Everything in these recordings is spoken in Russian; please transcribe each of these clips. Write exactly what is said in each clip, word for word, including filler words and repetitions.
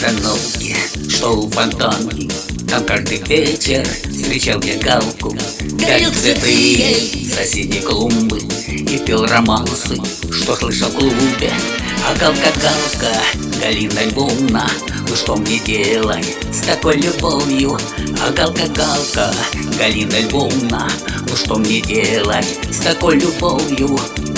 остановке, что у фонтанки. Там каждый вечер встречал я галку. Дарил цветы ей соседней клумбы и пел романсы, что слышал в клубе. А галка-галка, Галина Львовна, ну что мне делать с такой любовью? А галка-галка, Галина Львовна, ну что мне делать с такой любовью?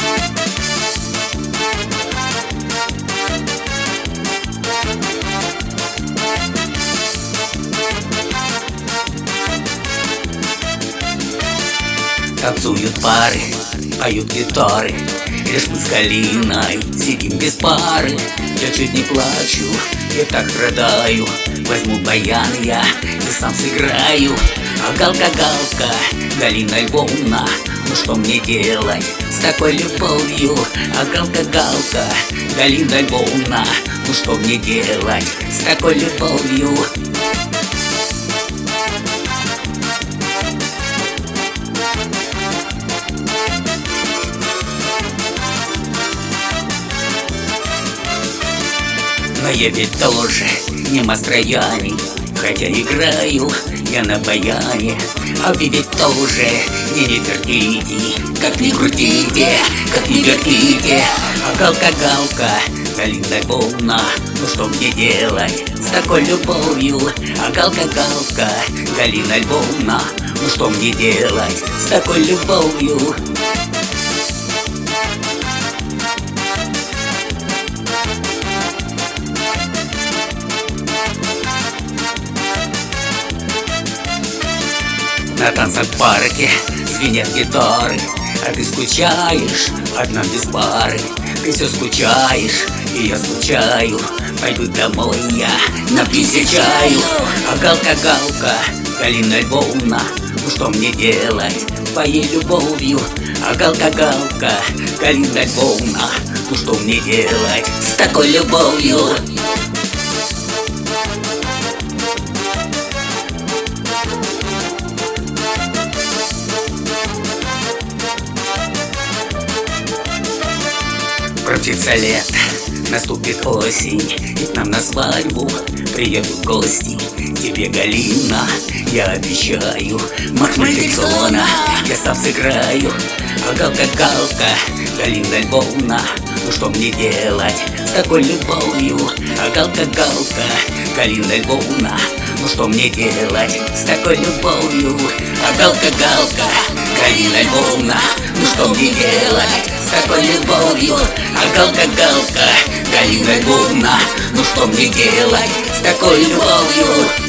Танцуют пары, поют гитары, лишь мы с Галиной сидим без пары. Я чуть не плачу, я так страдаю. Возьму баян я и сам сыграю. А галка-галка, Галина Львовна, ну что мне делать с такой любовью? А галка-галка, Галина Львовна, ну что мне делать с такой любовью? Но я ведь тоже не Мастрояни, хотя играю я на баяне. А вы ведь тоже не Нефертити, как ни крутите, как ни вертите. А галка-галка, Галина Львовна, ну что мне делать с такой любовью? А галка-галка, Галина Львовна, ну что мне делать с такой любовью? На танцах в парке звенят гитары, а ты скучаешь, одна без пары. Ты все скучаешь, и я скучаю. Пойду домой я, напьюсь чаю. А галка-галка, Галина Львовна, ну что мне делать с твоей любовью? А галка-галка, Галина Львовна, ну что мне делать с такой любовью? Крутится лето, наступит осень, и к нам на свадьбу приедут гости. Тебе, Галина, я обещаю, марш Мальдивсона я сам сыграю. А галка-галка, Галина Львовна, ну что мне делать с такой любовью? А галка-галка, Галина Львовна, ну что мне делать с такой любовью? А галка-галка, Галина Львовна, ну что мне делать с такой любовью? А галка-галка, Галина Львовна, ну что мне делать с такой любовью?